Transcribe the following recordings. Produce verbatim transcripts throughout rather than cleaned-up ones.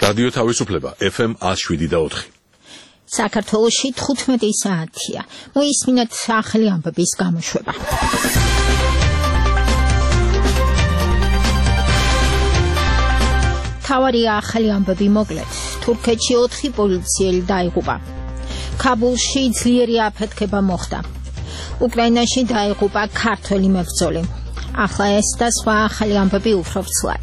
რადიო თავისუფლება ეფ ემ one oh seven და four. საქართველოში თხუთმეტი საათია. მოისმინეთ ახალი ამბების გამოშვება. თავარი ახალი ამბები მოკლედ. თურქეთში ოთხი პოლიციელი დაიღუპა. ქაბულში ძლიერი აფეთქება მოხდა. უკრაინაში დაიღუპა ქართველი მებრძოლი. ახლა ეს და სხვა ახალი ამბები უფრო ვრცლად.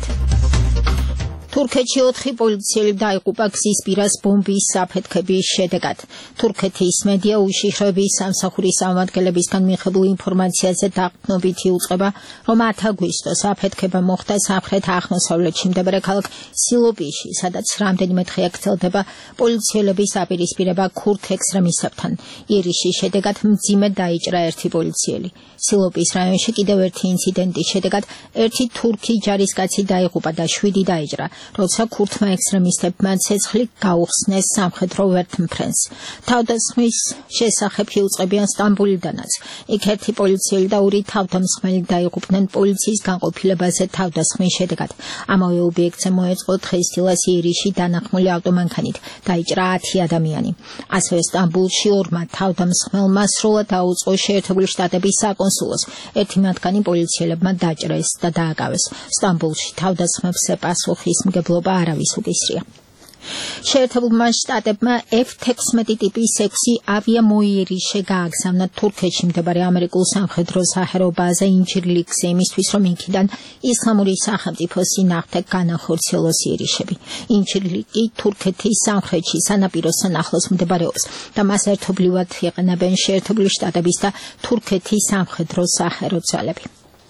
თურქეთში ოთხი პოლიციელი დაიღუპა გზის პირას ბომბის აფეთქების შედეგად. თურქეთის მედია უშიშროების სამსახურის წარმომადგენლებისგან მიღებულ ინფორმაციაზე დაყრდნობით იუწყება, რომ ათი აგვისტოს აფეთქება მოხდა სამხრეთ-აღმოსავლეთში მდებარე ქალაქ სილოპიში, სადაც რამდენიმე დღე გრძელდება პოლიციელების აპირისპირება ქურთ ექსტრემისტებთან. იერიშის შედეგად მძიმედ დაიჭრა ერთი პოლიციელი. სილოპის რაიონში კიდევ ერთი ინციდენტის შედეგად ერთი თურქი ჯარისკაცი დაიღუპა და შვიდი დაიჭრა. როცა ქურთმა ექსტრემისტებმა ცეცხლი გაუხსნეს სამხედრო ვერთმფრენს. თავდასხმის შესახებ იუწყებიან სტამბოლიდანაც. იქ ერთი პოლიციელი და ორი თავდამსხმელი დაიღუპნენ პოლიციის განყოფილებაზე თავდასხმის შედეგად. ამავე ობიექტზე მოეწყო დღესდილას იერიში დანახმული ავტომანქანით. დაიჭრა ათი ადამიანი. ასევე სტამბოლში ორმა თავდამსხმელმა სრულად დაუწყო შეერთებული შტატების საკონსულოს. ერთი მათგანი პოლიციელებმა დაჭრეს და დააკავეს. სტამბოლში თავდასხმებზე პასუხის მგებლობა არავის უკისრია. შეერთებულმა შტატებმა ეფ თექვსმეტი ტიპის ექვსი ავიამოიერიშე გააგზავნა თურქეთში მდებარე ამერიკულ სამხედრო საჰაერო ბაზა ინჯირლიქზე იმისთვის, რომ იქიდან ისლამური სახელმწიფოს წინააღმდეგ განახორციელოს იერიშები. ინჯირლიკი თურქეთის სამხრეთში სანაპიროსთან ახლოს მდებარეობს და მას ერთობლივად იყენებენ შეერთებული შტატების და თურქეთის სამხედრო საჰაერო ძალები.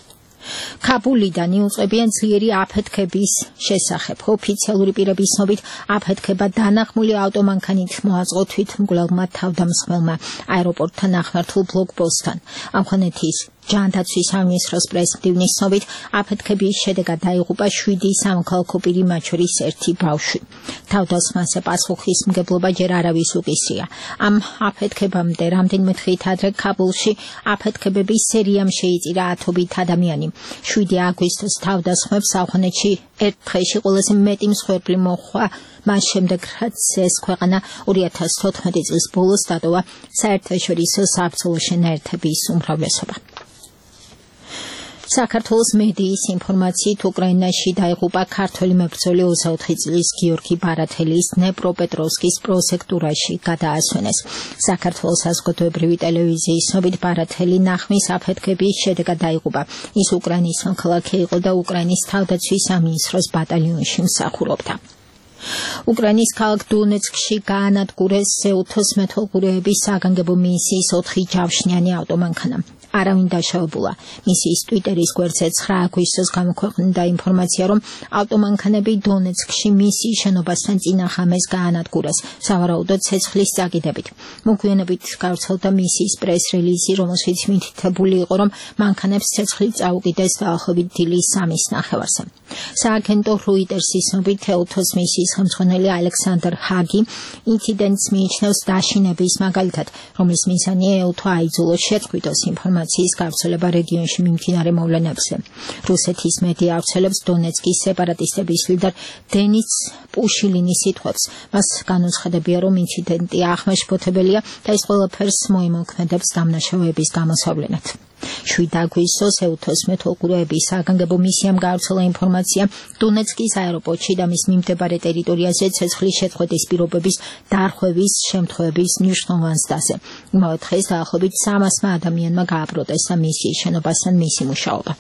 ქაბულიდან იუწყებიან ძლიერი აფეთქების შესახებ. ოფიციალური პირების ცნობით აფეთქება დანახმული ავტომანქანით მოაწყო თვითმკვლელმა თავდამსხმელმა აეროპორტთან ახლართულ ბლოკპოსტთან. ავღანეთის ჯანდაცვის სამინისტროს პრესმდივნის ცნობით აფეთქების შედეგად დაიღუპა შვიდი სამოქალაქო პირი, მათ შორის ერთი ბავშვი. თავდასხმაზე პასუხის მგებლობა ჯერ არავის უკისრია. ამ აფეთქებამდე რამდენიმე დღით ადრე ქაბულში აფეთქებების სერიამ შეიწირა ათობით ადამიანი. შვიდი აგვისტოს თავდასხმებს ავღანეთში ერთ დღეში ყველაზე მეტი მსხვერპლი მოჰყვა, მას შემდეგ რაც ეს ქვეყანა ორი ათას თოთხმეტი წლის ბოლოს დატოვა საერთაშორისო საბრძოლო შენაერთების უმრავლესობა. საქართველოს მედიის ინფორმაციით უკრაინაში დაიღუპა ქართველი მებრძოლი ოცდაოთხი წლის გიორგი ბარათელის დნეპროპეტროვსკის პროსექტურაში გადაასვენეს. საქართველოს საზოგადოებრივი ტელევიზიის ცნობით ბარათელი ნახმის აფეთქების შედეგად დაიღუპა. ის უკრაინის მოქალაქე იყო და უკრაინის თავდაცვის სამინისტროს ბატალიონში მსახურობდა. უკრაინის ქალაქ დონეცკში გაანადგურეს ზეუთოს მეთვალყურეების საგანგებო მისიის ოთხი ჯავშნიანი ავტომანქანა. არავინ დაშავებულა. მისიის ტვიტერის გვერდზე ცხრა აგვისტოს გამოქვეყნდა ინფორმაცია, რომ ავტომანქანები დონეცკში მისიის შენობასთან წინა ღამეს გაანადგურეს, სავარაუდოდ ცეცხლის წაკიდებით. მოგვიანებით გავრცელდა მისიის პრეს-რელიზი, რომელშიც მითითებული იყო, რომ მანქანებს ცეცხლი წაუკიდეს დაახლოებით დილის სამის ნახევარზე. სააგენტო როიტერსის ცნობით ელთოს მისიის ხელმძღვანელი ალექსანდრ ჰაგი ინციდენტს მიიჩნევს დაშინების მაგალითად, რომლის მიზანია ელთო აიძულოს შეწყვიტოს ინფორმაციის გავრცელება რეგიონში მიმდინარე მოვლენებზე. რუსეთის მედია ავრცელებს დონეცკის სეპარატისტების ლიდერ დენიც პუშილინის სიტყვებს. მას განუცხადებია, რომ ინციდენტი აღმაშფოთებელია და ის ყველაფერს მოიმოქმედებს დამნაშავეების გამოსავლენად. შვიდი აგვისტოს ელთოს მეთვალყურეების საგანგებო მისიამ გავრცელა ინფორმაცია დონეცკის აეროპორტში და მის მიმდებარე ტერიტორიაზე ცეცხლის შეწყვეტის პირობების დარღვევის შემთხვევების მნიშვნელოვან ზრდაზე. იმავე დღეს დაახლოებით სამასმა ადამიანმა გააპროტესტა მისიის შენობასთან მისი მუშაობა.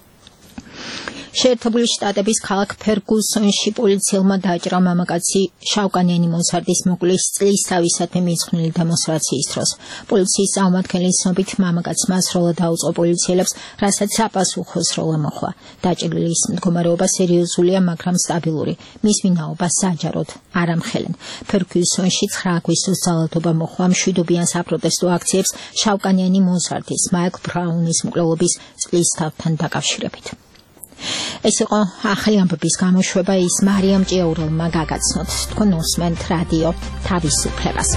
შეერთებული შტატების ქალაქ ფერგუსონში პოლიციელმა დააჭრა მამაკაცი შავკანიანი მოზარდის მოკვლის წლისთავისადმი მიძღვნილი დემონსტრაციის დროს. პოლიციის წარმომადგენლის ცნობით მამაკაცმა სრულად დაუწყო პოლიციელებს, რასაც საპასუხო სროლა მოხდა. დაჭრილის მდგომარეობა სერიოზულია, მაგრამ სტაბილური. მის ვინაობა საჯაროდ არ ამხელენ. ფერგუსონში ცხრა აგვისტოს ძალადობა მოხდა მშვიდობიან საპროტესტო აქციებს შავკანიანი მოზარდის მაიკლ ბრაუნის მკვლელობის წლისთავთან დაკავშირებით. ეს იყო ახალი ამბების გამოშვება, ის მარიამ ჭიაურელმა გაგაცნოთ. თქვენ უსმენთ რადიო თავისუფლებას.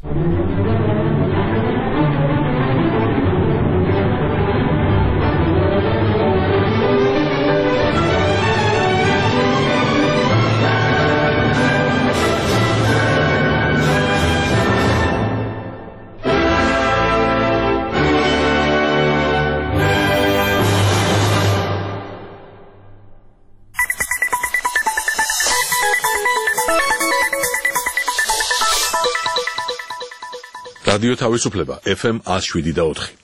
რადიო თავისუფლება ეფ ემ one oh seven და four.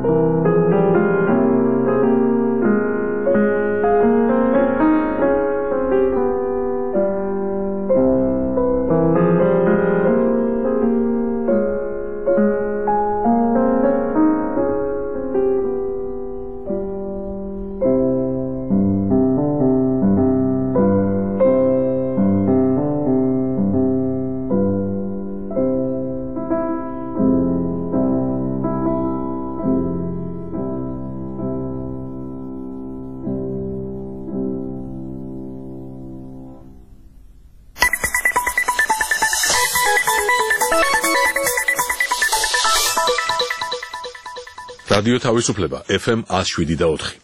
რადიო თავისუფლება ეფ ემ one oh seven და four.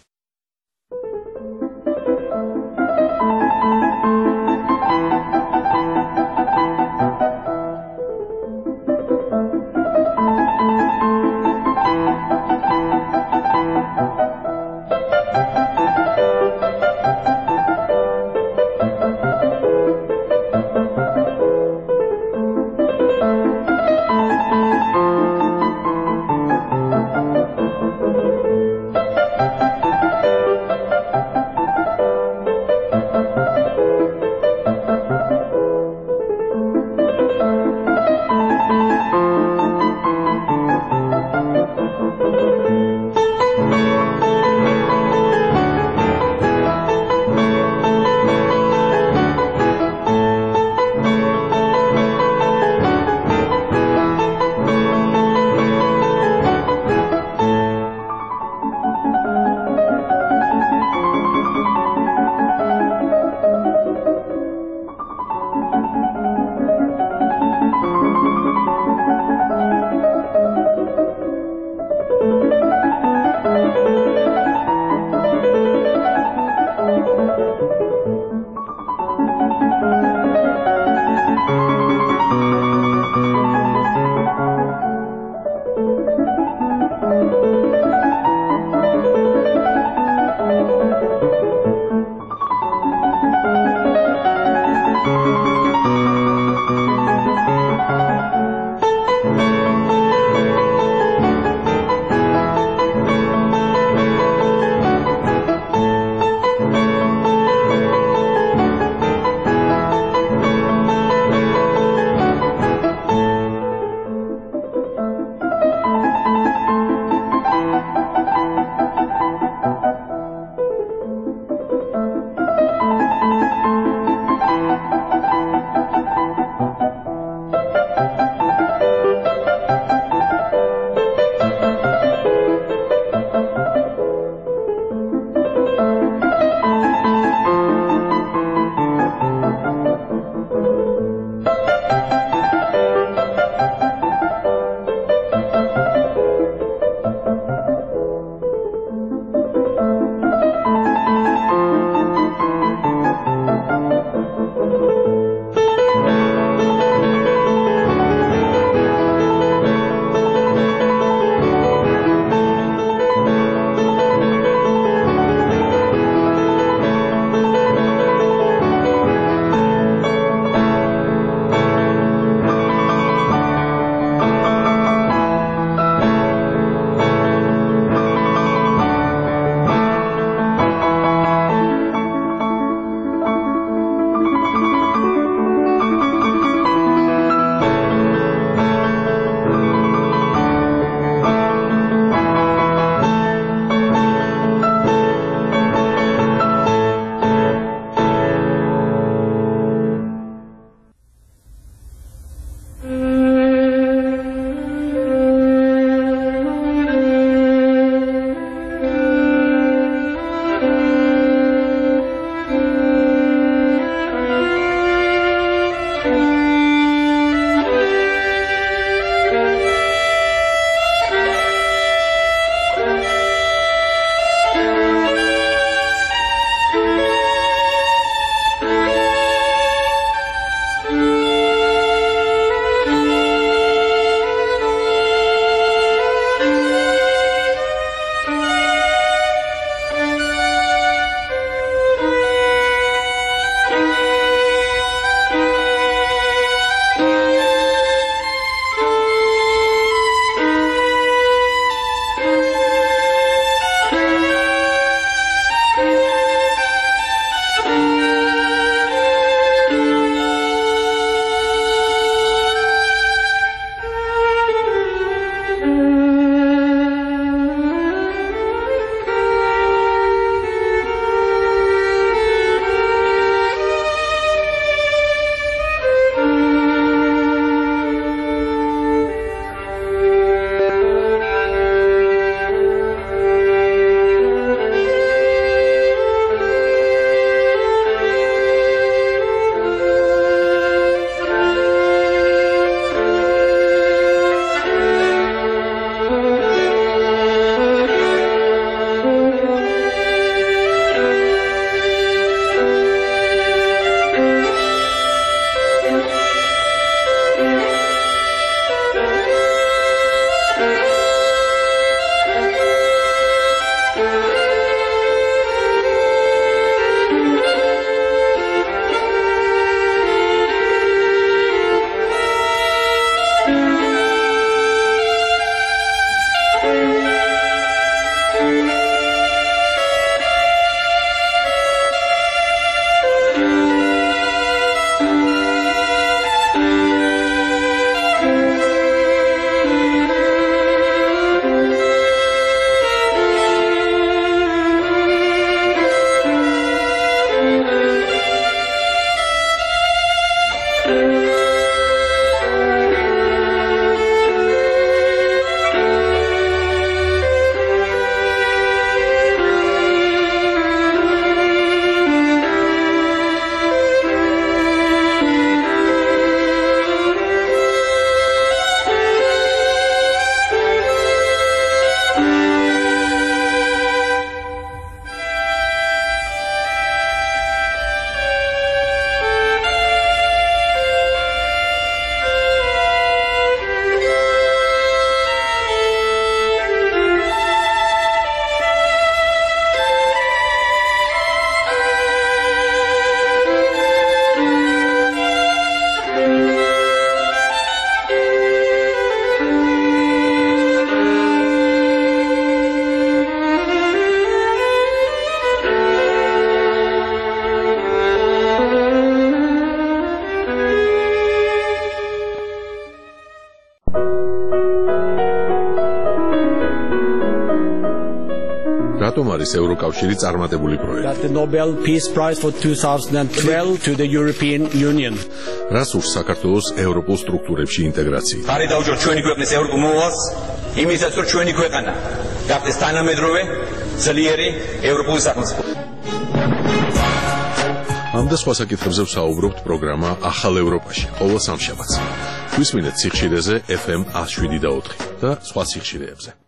რატომ არის ევროკავშირი წარმატებული პროექტი? That the Nobel Peace Prize for two thousand twelve to the European Union. რას ურს საქართველოს ევროპულ სტრუქტურებში ინტეგრაცია? ხარი დაუჭიროთ ჩვენი ქვეყნის ევროპულ მოვალს, იმისაც რომ ჩვენი ქვეყანა გახდეს თანამედროვე, ძლიერი ევროპული სახელმწიფო. ამ და სხვა საკითხებზე ვსაუბრობთ პროგრამა ახალ ევროპაში ყოველ სამშაბათს. გვისმინეთ სიხშირეზე ეფ ემ one oh seven და ოთხი და სხვა სიხშირეებზე.